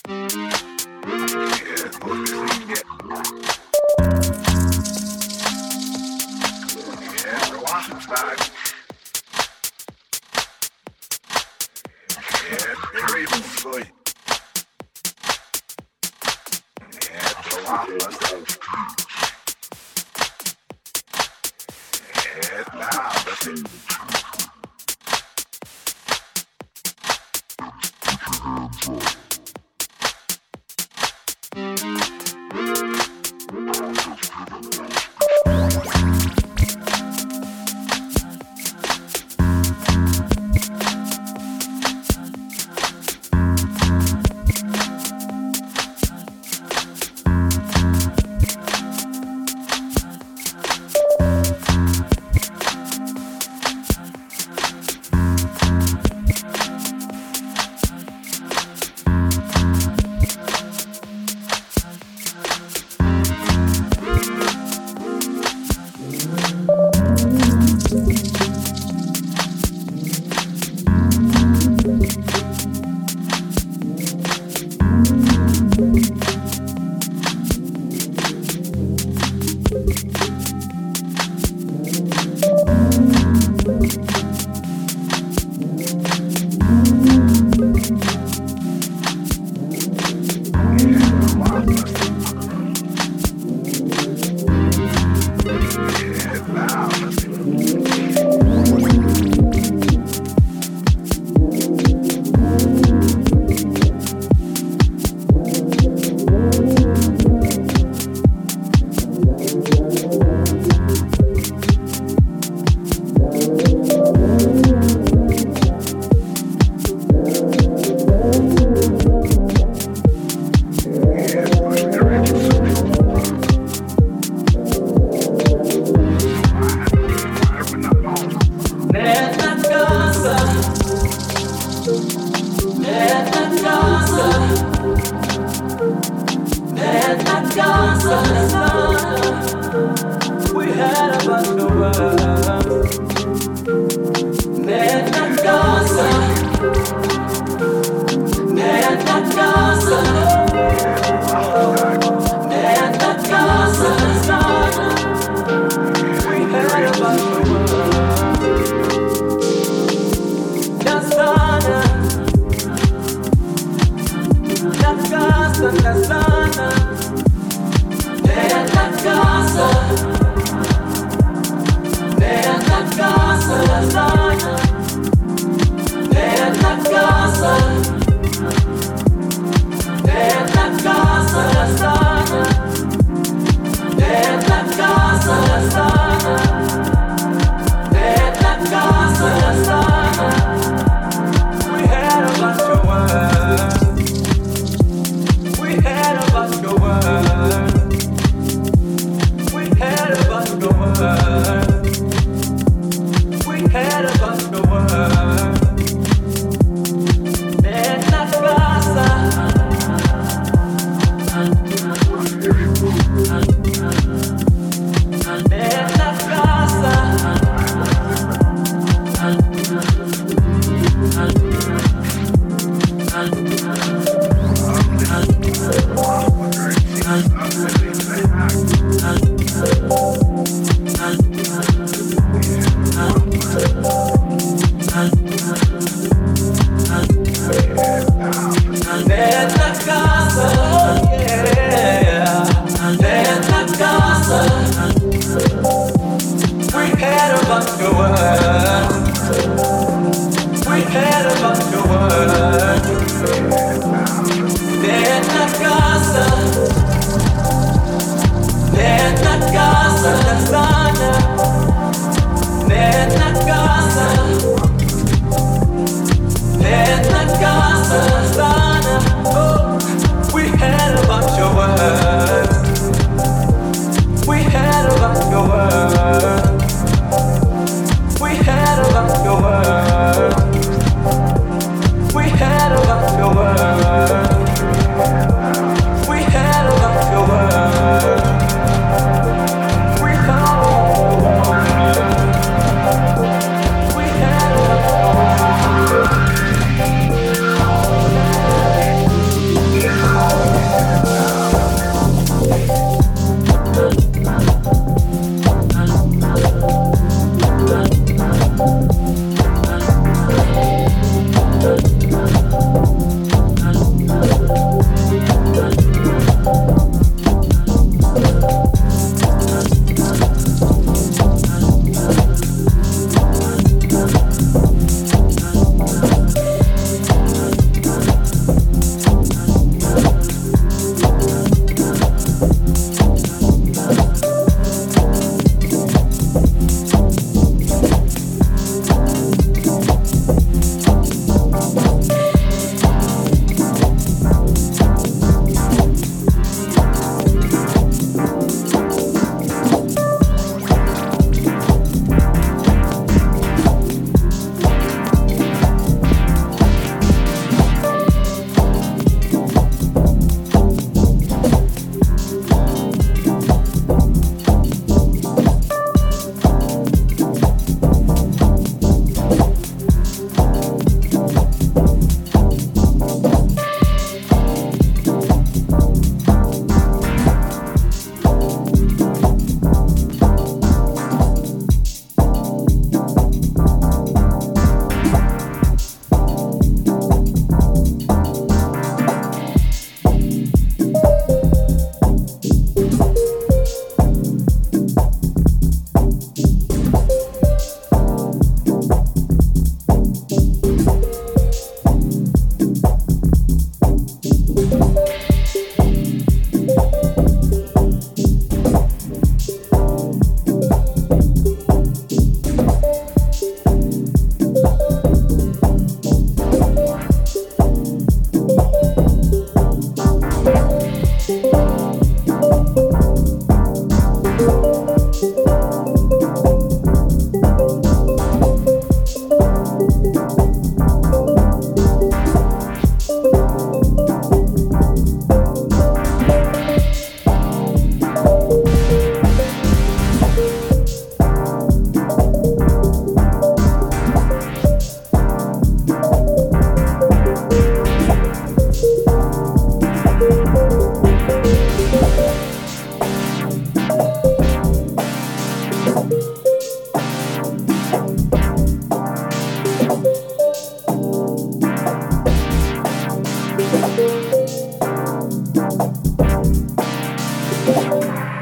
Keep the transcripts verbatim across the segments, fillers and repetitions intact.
Casa.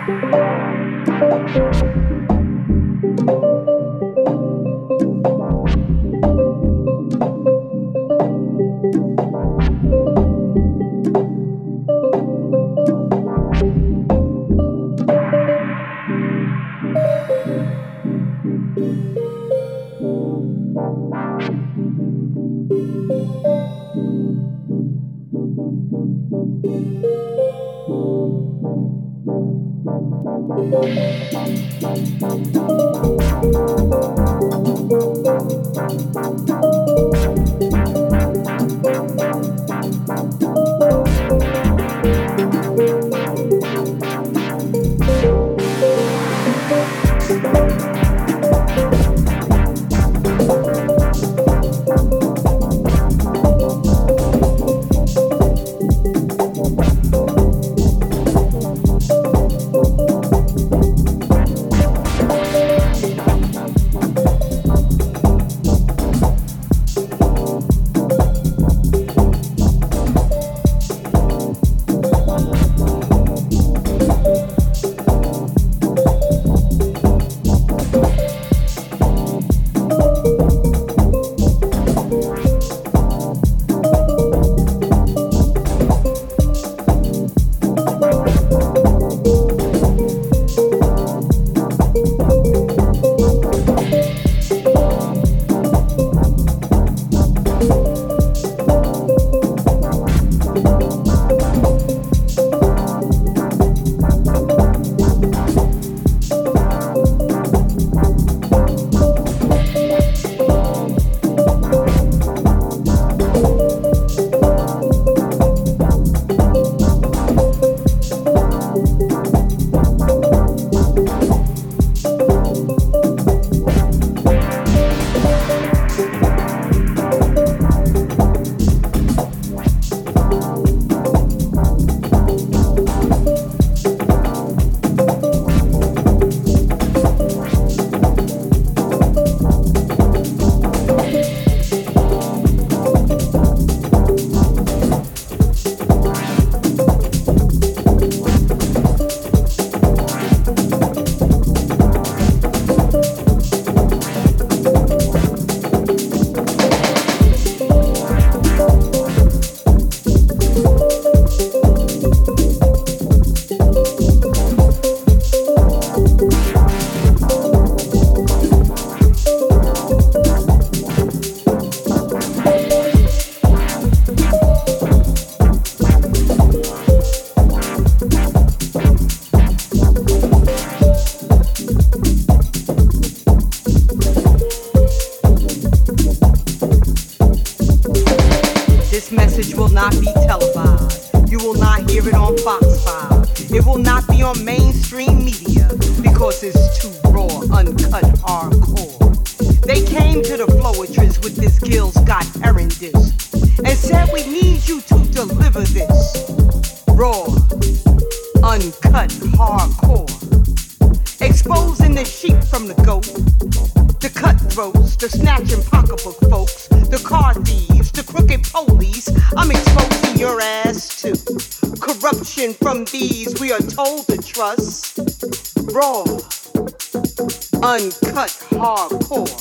Uncut hardcore.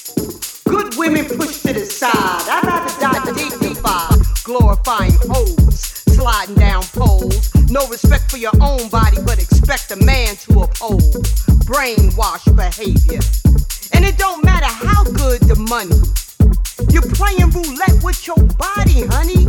Good women pushed to the side. I'd rather die dignified. Glorifying hoes, sliding down poles. No respect for your own body, but expect a man to uphold. Brainwash behavior. And it don't matter how good the money. You're playing roulette with your body, honey.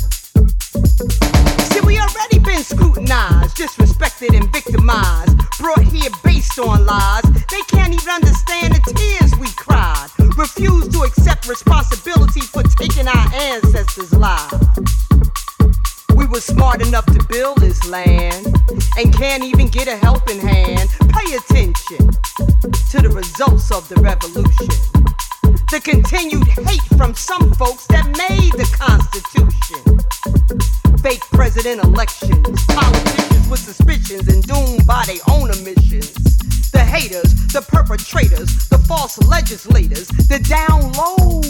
See, we already been scrutinized, disrespected and victimized. Brought here based on lies. They can't even understand the tears we cried. Refuse to accept responsibility for taking our ancestors' lives. We were smart enough to build this land and can't even get a helping hand. Pay attention to the results of the revolution. The continued hate from some folks that made the Constitution. Fake president elections, politicians with suspicions and doomed by their own omissions. The haters, the perpetrators, the false legislators, the down low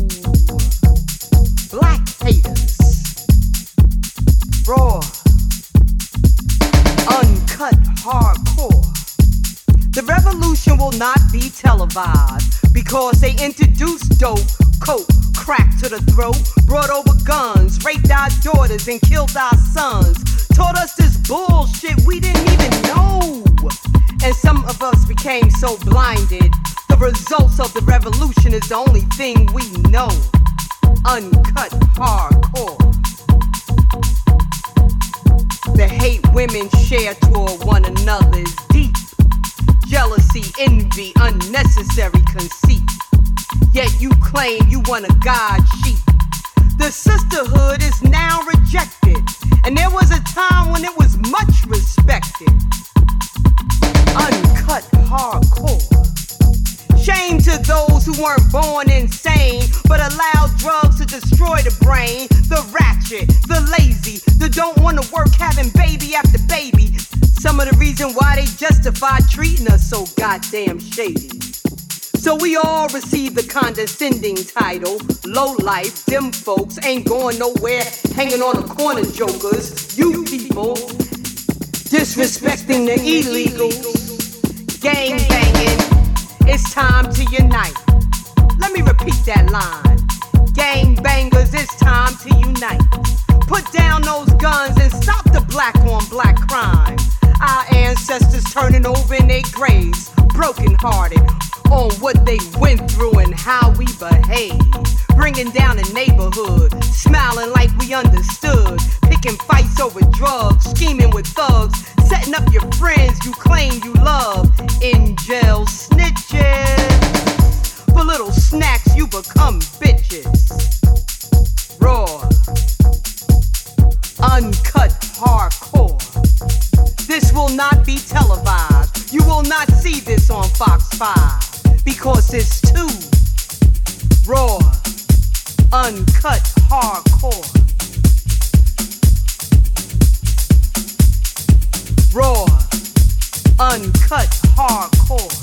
black haters. Raw, uncut. Uncut hardcore. The revolution will not be televised because they introduced dope, coke, crack to the throat, brought over guns, raped our daughters and killed our sons, taught us this bullshit we didn't even know. And some of us became so blinded, the results of the revolution is the only thing we know. Uncut hardcore. The hate women share toward one another is deep. Jealousy, envy, unnecessary conceit. Yet you claim you want a God sheep. The sisterhood is now rejected, and there was a time when it was much respected. Uncut hardcore. Shame to those who weren't born insane, but allowed drugs to destroy the brain. The ratchet, the lazy, the don't wanna work having baby after baby. Some of the reason why they justify treating us so goddamn shady. So we all receive the condescending title, low life, them folks ain't going nowhere, hanging on the corner jokers, you people, disrespecting the illegals, gang banging, it's time to unite. Let me repeat that line, gang bangers, it's time to unite. Put down those guns and stop the black on black crime. Our ancestors turning over in their graves, broken hearted on what they went through and how we behave. Bringing down the neighborhood, smiling like we understood. Picking fights over drugs, scheming with thugs. Setting up your friends you claim you love. In jail snitches. For little snacks you become bitches. Raw. Uncut hardcore. This will not be televised. You will not see this on Fox five. Because it's too raw, uncut hardcore. Raw, uncut hardcore.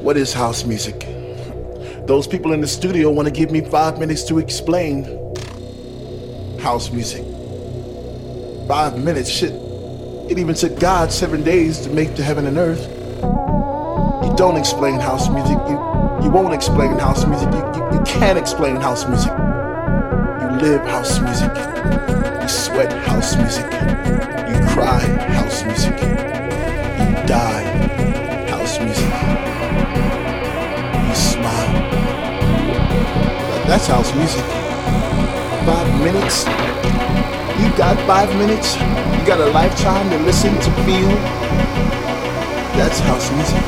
What is house music? Those people in the studio want to give me five minutes to explain house music. Five minutes, shit. It even took God seven days to make the heaven and earth. You don't explain house music. You you won't explain house music. You, you, you can't explain house music. You live house music. You sweat house music. You cry house music. You die house music. You smile. That's house music. Five minutes. You got five minutes. You got a lifetime to listen, to feel. That's house music.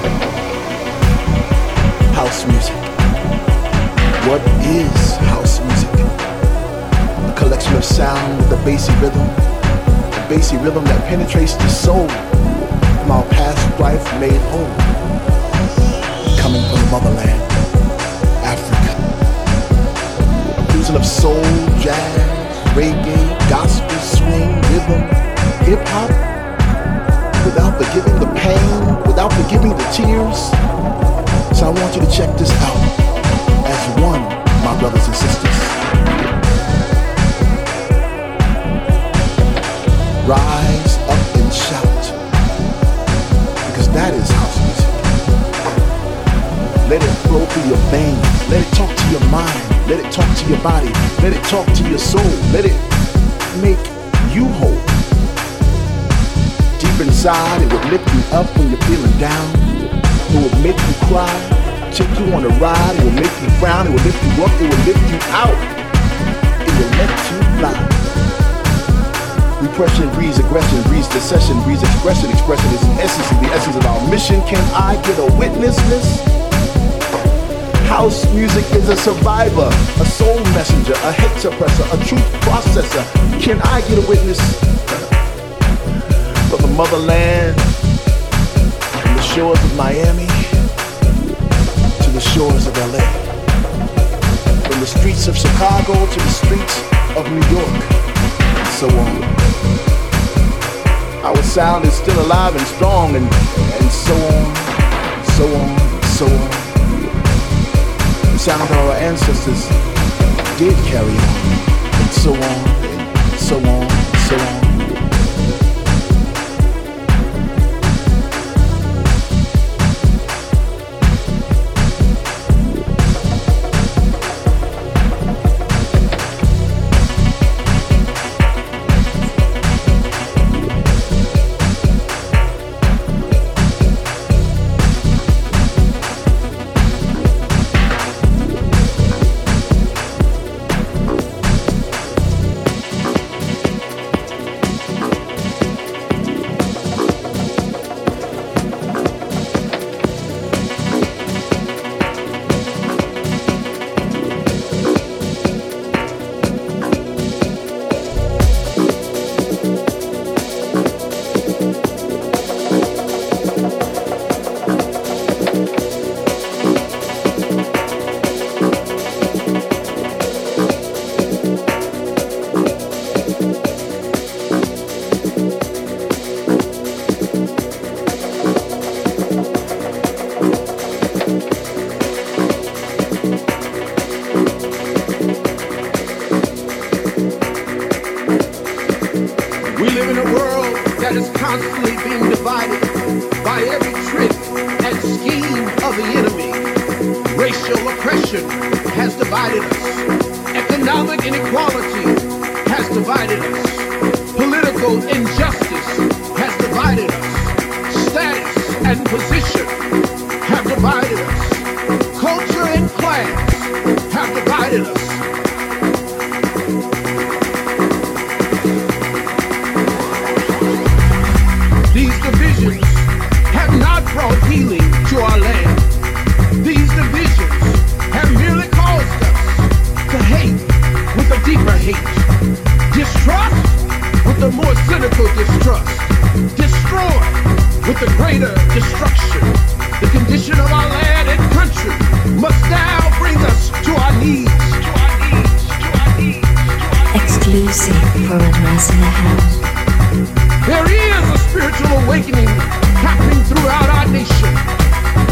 House music. What is house music? A collection of sound with a bassy rhythm. A bassy rhythm that penetrates the soul from our past life made whole. Coming from the motherland, Africa. A fusion of soul, jazz, reggae, gospel, swing, rhythm, hip-hop, without forgiving the pain, without forgiving the tears. So I want you to check this out as one, my brothers and sisters. Rise up and shout, because that is house music. Let it flow through your veins, let it talk to your mind, let it talk to your body, let it talk to your soul, let it make you whole. Deep inside, it would lift you up when you're feeling down. It would make you cry, take you on a ride. It would make you frown, it would lift you up, it would lift you out. It would let you fly. Repression breeds aggression, breeds decession, breeds expression. Expression is the essence of the essence of our mission. Can I get a witness, miss? House music is a survivor, a soul messenger, a hate suppressor, a truth processor. Can I get a witness? From the motherland, from the shores of Miami to the shores of L A, from the streets of Chicago to the streets of New York, and so on. Our sound is still alive and strong, and, and so on, so on, so on. Sound our ancestors did carry on, and so on, and so on, and so on.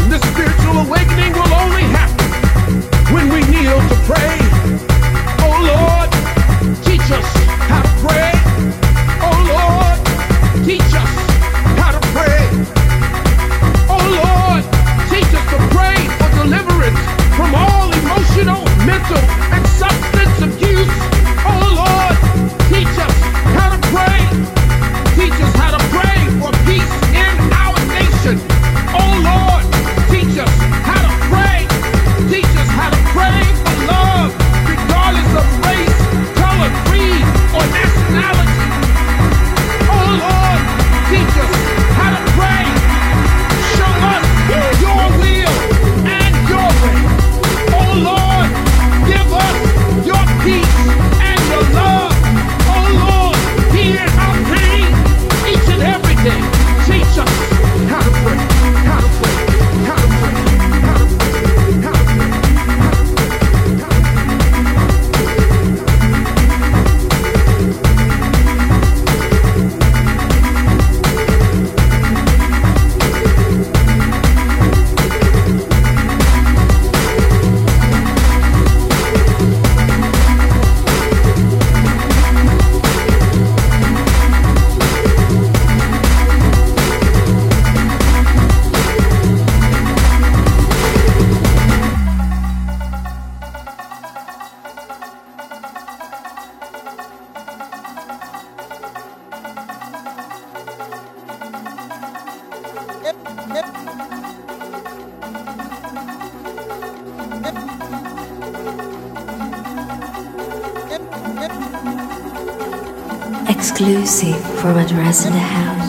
This spiritual awakening will only happen when we kneel to pray. Oh Lord, teach us how to pray. Oh Lord, teach us how to pray. Oh Lord, teach us to pray for deliverance from all emotional, mental, and substance abuse. Oh Lord, teach us how to pray. Teach us how to pray for peace in our nation. Oh Lord, teach us how to pray. Teach us how to pray for love, regardless of race, color, creed, or nationality. Oh Lord, teach us how to pray. Show us your will and your way. Oh Lord, give us your peace and your love. Oh Lord, hear our pain each and every day. Teach us how to pray, how to pray, how to pray, how to pray, how to pray. Exclusive from Address in the House.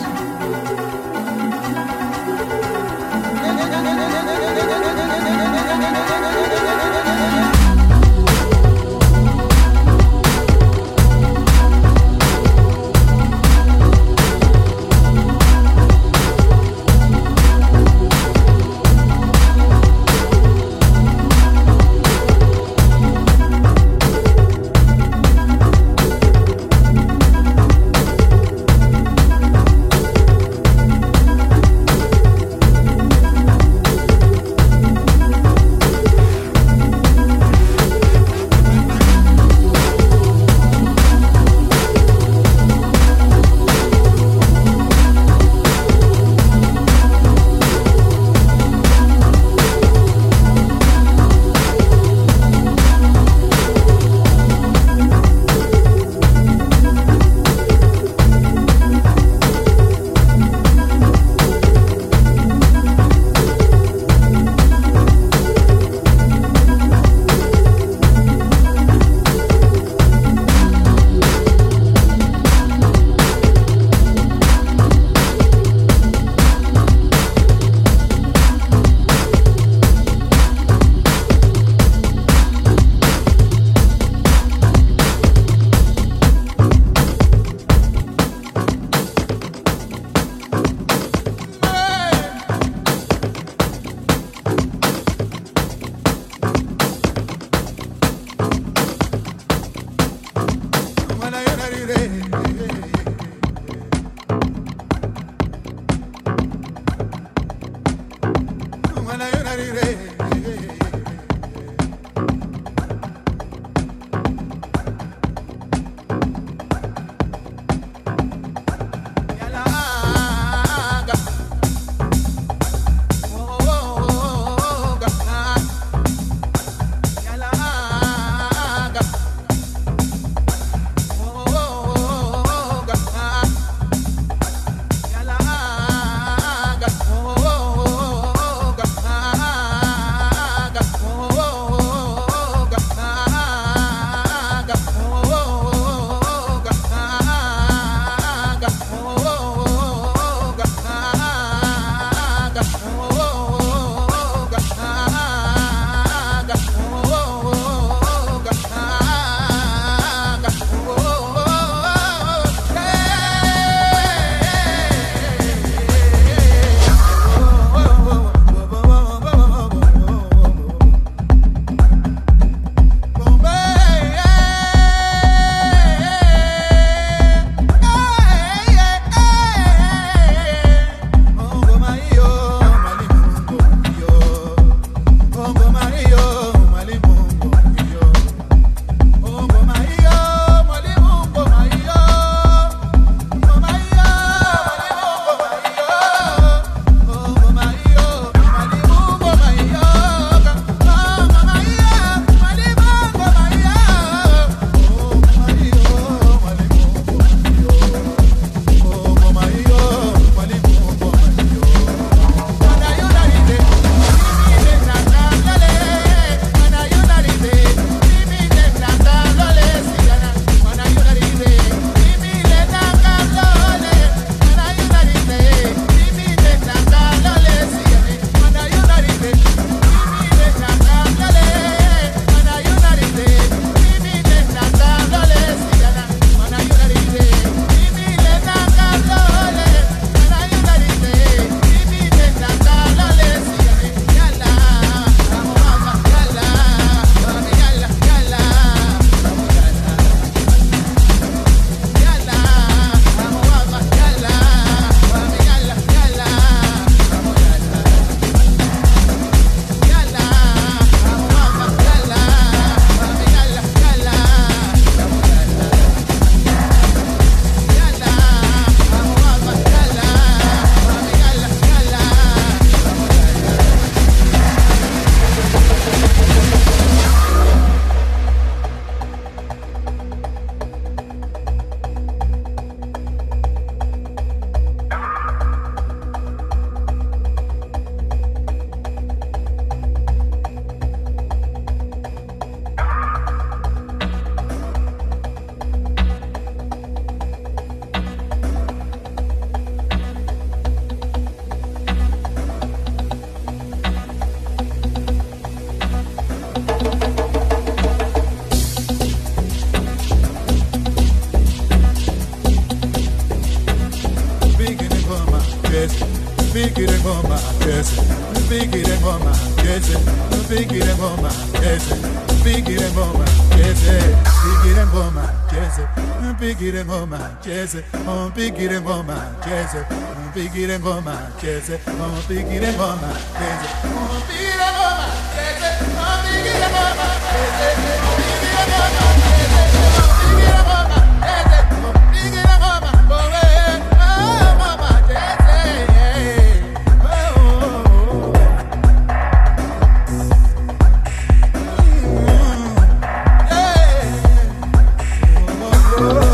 jeze, mpigire ngoma jeze, mpigire ngoma jeze, mpigire ngoma jeze, mpigire ngoma jeze, mpigire ngoma jeze, mpigire ngoma jeze, mpigire ngoma jeze, mpigire ngoma jeze, mpigire ngoma jeze, mpigire ngoma jeze, mpigire ngoma Oh